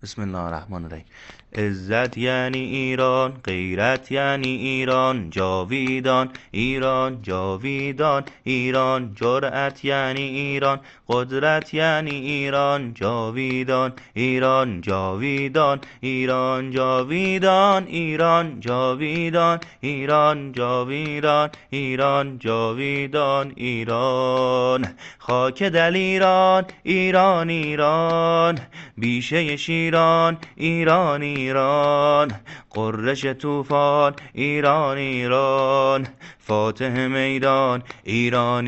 بسم الله الرحمن الرحیم. عزت یعنی ایران، غیرت یعنی ایران، جاویدان ایران، جاویدان ایران. جرأت یعنی ایران، قدرت یعنی ایران، جاویدان ایران، جاویدان ایران، جاویدان ایران، جاویدان ایران، جاویدان ایران، جاویدان ایران. خاک دلیران ایران، ایران بیشه شیران ایران، ایران قررش طوفان ایران، ایران فاتح میدان ایران،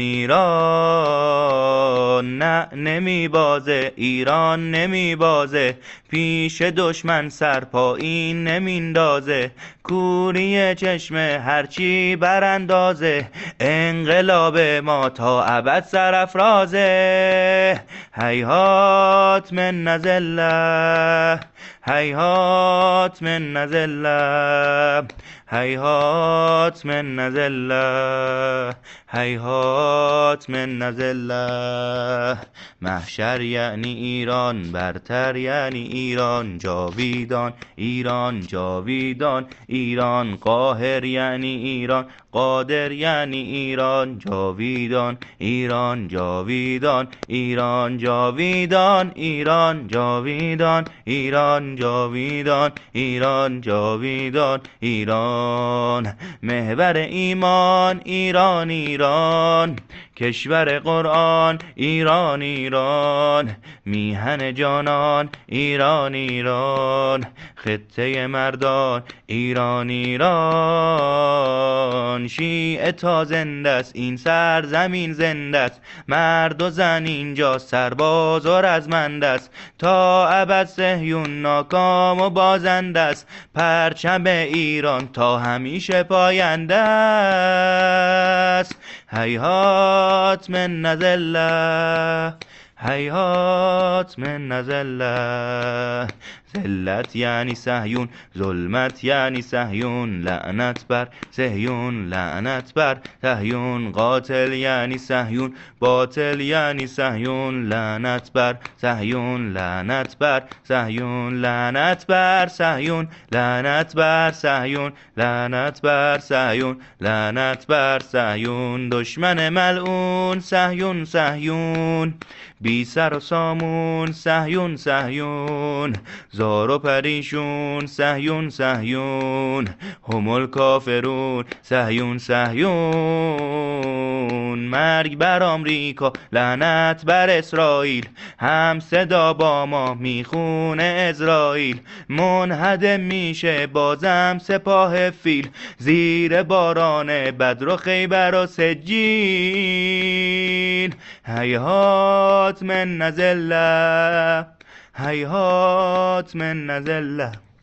ایران. نه نمی بازه ایران، نمی بازه پیش دشمن سر پایین نمیندازه. کوری چشم هرچی براندازه، انقلاب ما تا ابد سرافرازه. هیهات من نزله، هیهات من نزله، هیهات من نزله، هیهات من نزله. محشر یعنی ایران، برتر یعنی ایران، جاویدان ایران، جاویدان ایران. قاهر یعنی ایران، قادر یعنی ایران، جاویدان ایران، جاویدان ایران، جاویدان ایران، جاویدان ایران، جاویدان ایران، جاویدان ایران. محور ایمان ایران، ایران کشور قرآن ایران، ایران میهن جانان ایران، ایران خطه مردان ایران، ایران. شیعه تا زنده است این سرزمین، زنده است مرد و زن اینجا، سرباز و رزمنده است تا ابد. صهیون ناکام و بازنده است، پرچم ایران تا همیشه پاینده است. هیهات من نزله، هیهات من نزله. ذلت یعنی صهیون، ظلمت یعنی صهیون، لعنت بر صهیون، لعنت بر صهیون. قاتل یعنی صهیون، باطل یعنی صهیون، لعنت بر صهیون، لعنت بر صهیون، لعنت بر صهیون، لعنت بر صهیون، لعنت بر صهیون، لعنت بر صهیون. دشمن ملعون صهیون، صهیون بی سر و سامون صهیون، صهیون زار و پریشون صهیون، صهیون هم الکافرون صهیون، صهیون. مرگ بر آمریکا، لعنت بر اسرائیل، هم صدا با ما میخونه اسرائیل. منهدم میشه بازم سپاه فیل، زیر باران بدر و خیبر و سجین. هیهات من نزله، هیهات من نزله.